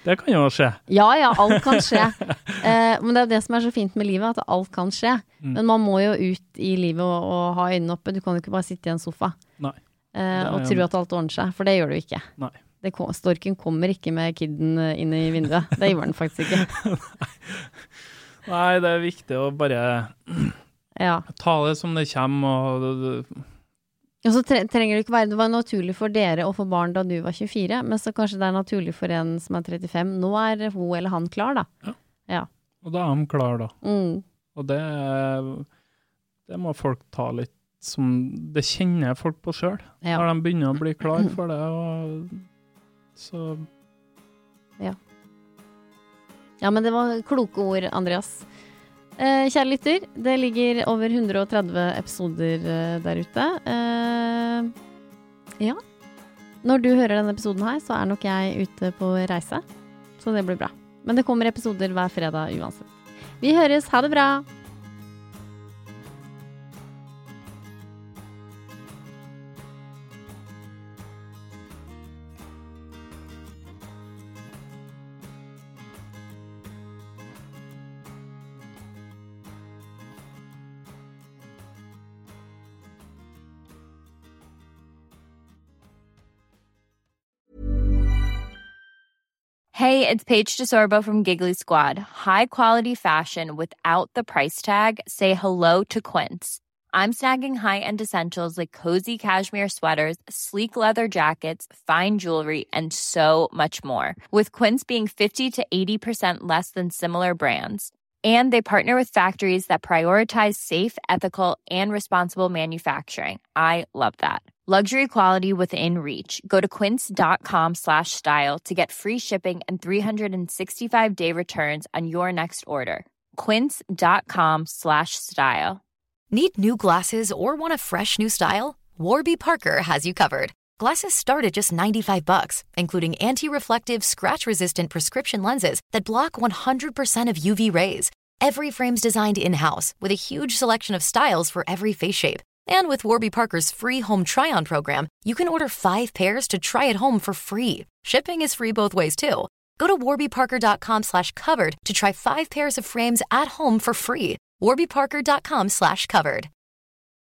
Det kan jo skje. Ja, ja, alt kan skje. Eh, men det er det som er så fint med livet, at alt kan skje. Mm. Men man må jo ut i livet og, og ha øynene oppe. Du kan jo ikke bare sitte i en sofa Nei. Eh, og tro at alt ordner seg, for det gjør du ikke. Nei. Det, storken kommer ikke med kidden inn i vinduet. Det gjør den faktisk ikke. Nei, det er viktig å bare ja. ta det som det kommer, og... Og så trenger det ikke være, det var naturlig for dere å få barn da du var tjuefire, men så kanskje det er naturlig for en som er trettifem. Nå er hun eller han klar da. Ja. Ja. Og da er de klar da. Mm. Og det, det må folk ta litt som, det kjenner folk på selv. Ja. Når de begynner å bli klar for det, og så... Ja. Ja, men det var kloke ord, Andreas. Eh, kjære lytter, det ligger over hundre og tretti episoder eh, der ute. Eh, ja. Når du hører denne episoden her, så er nok jeg ute på reise. Så det blir bra. Men det kommer episoder hver fredag uansett. Vi høres, ha det bra! Hey, it's Paige DeSorbo from Giggly Squad. High quality fashion without the price tag. Say hello to Quince. I'm snagging high-end essentials like cozy cashmere sweaters, sleek leather jackets, fine jewelry, and so much more. With Quince being fifty to eighty percent less than similar brands. And they partner with factories that prioritize safe, ethical, and responsible manufacturing. I love that. Luxury quality within reach. Go to quince.com slash style to get free shipping and three sixty-five day returns on your next order. Quince.com slash style. Need new glasses or want a fresh new style? Warby Parker has you covered. Glasses start at just ninety-five bucks, including anti-reflective, scratch-resistant prescription lenses that block one hundred percent of U V rays. Every frame's designed in-house with a huge selection of styles for every face shape. And with Warby Parker's free home try-on program, you can order five pairs to try at home for free. Shipping is free both ways, too. Go to warbyparker.com slash covered to try five pairs of frames at home for free. warbyparker.com slash covered.